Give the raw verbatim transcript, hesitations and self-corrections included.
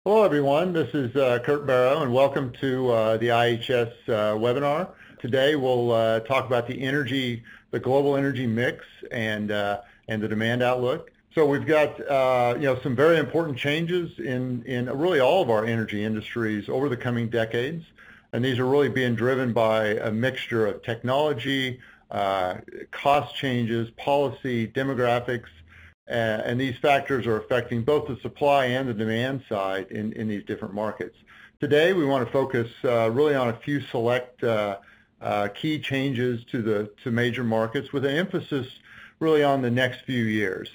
Hello, everyone. This is uh, Kurt Barrow, and welcome to uh, the I H S uh, webinar. Today, we'll uh, talk about the energy, the global energy mix, and uh, and the demand outlook. So we've got uh, you know some very important changes in in really all of our energy industries over the coming decades, and these are really being driven by a mixture of technology, uh, cost changes, policy, demographics. Uh, and these factors are affecting both the supply and the demand side in, in these different markets. Today, we want to focus uh, really on a few select uh, uh, key changes to the to major markets with an emphasis really on the next few years.